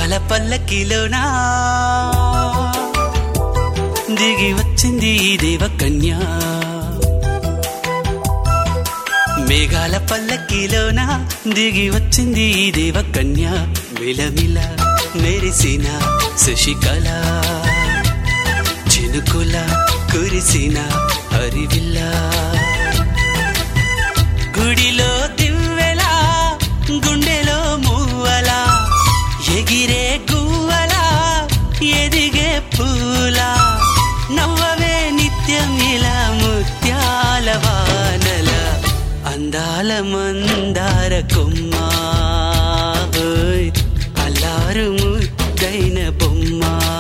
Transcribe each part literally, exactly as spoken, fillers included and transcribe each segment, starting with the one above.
మేఘాల పల్లకిలోనా దిగి వచ్చింది దేవకన్య. మేఘాల పల్లకిలోనా దిగి వచ్చింది దేవకన్య. మిలమిల మెరిసిన శశికళ చినుకుల కురిసిన హరివిల్ల. గుడిలో దివ్వెలా గుండెలో మూవలా ఎగిరే గువ్వలా ఎదిగే పూలా నవ్వవే నిత్యం ఇలా ముత్యాల వానల అందాల మందార కొమ్మ అల్లారు ముద్దైన బొమ్మ.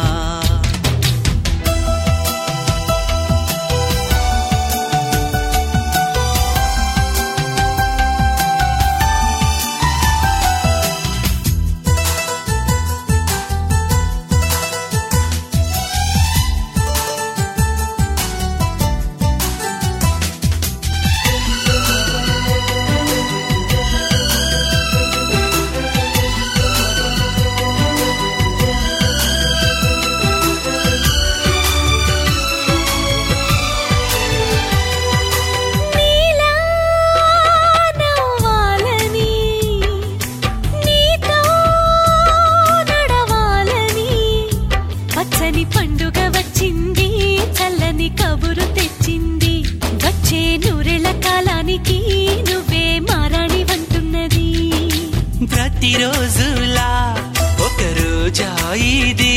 పండుగ వచ్చింది చల్లని కబురు తెచ్చింది వచ్చే నూరెళ్ళ కాలానికి నువ్వే మారాణి వంటున్నది. ప్రతిరోజులా ఒక రోజా ఇది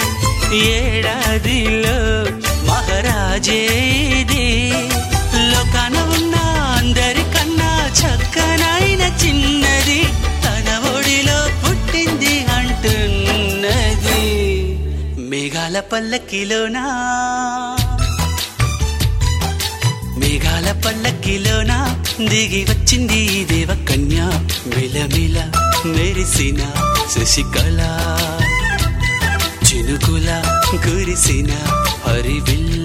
ఏడాదిలో మహారాజే ఇది. లోకాన ఉన్న అందరికన్నా చక్కనైన చిన్నది తన ఒడిలో పుట్టింది అంటున్నది. మేఘాల పల్లకిలోనా మేఘాల పల్లకిలోనా దిగి వచ్చింది దేవకన్య. మిలమిల మెరిసిన శశికళ చినుకుల కురిసిన హరివిల్ల.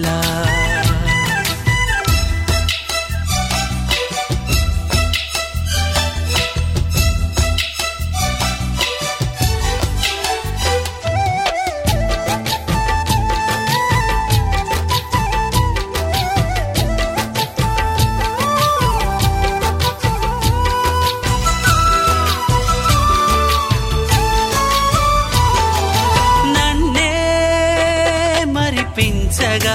పించగా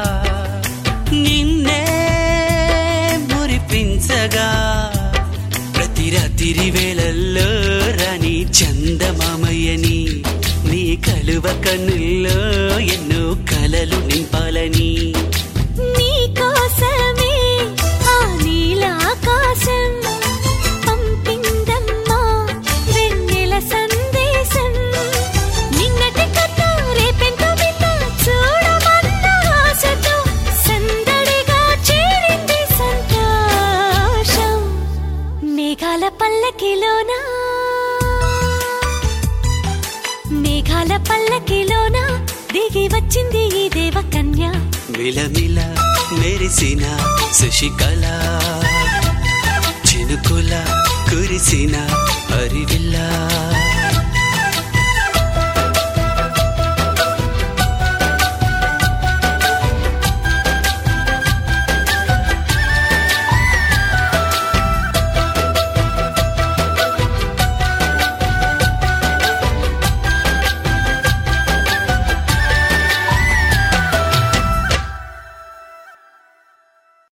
నిన్నే మురిపించగా ప్రతి రాత్రి వేళల్లో రాణి చందమామయ్యని నీ కలువ కన్నుల్లో ఎన్నో కలలు నింపాలని. నీ కోసమే ఆ నీలాకాశం పంపిందమ్మా వెన్నెల సందేశం. నిన్నటి కథ రేపెంతో మేఘాల పల్లకిలోనా మేఘాల పల్లకిలోనా దిగి వచ్చింది ఈ దేవకన్య. మిలమిల మెరిసిన శశికళ చినుకుల కురిసిన హరివిల్ల.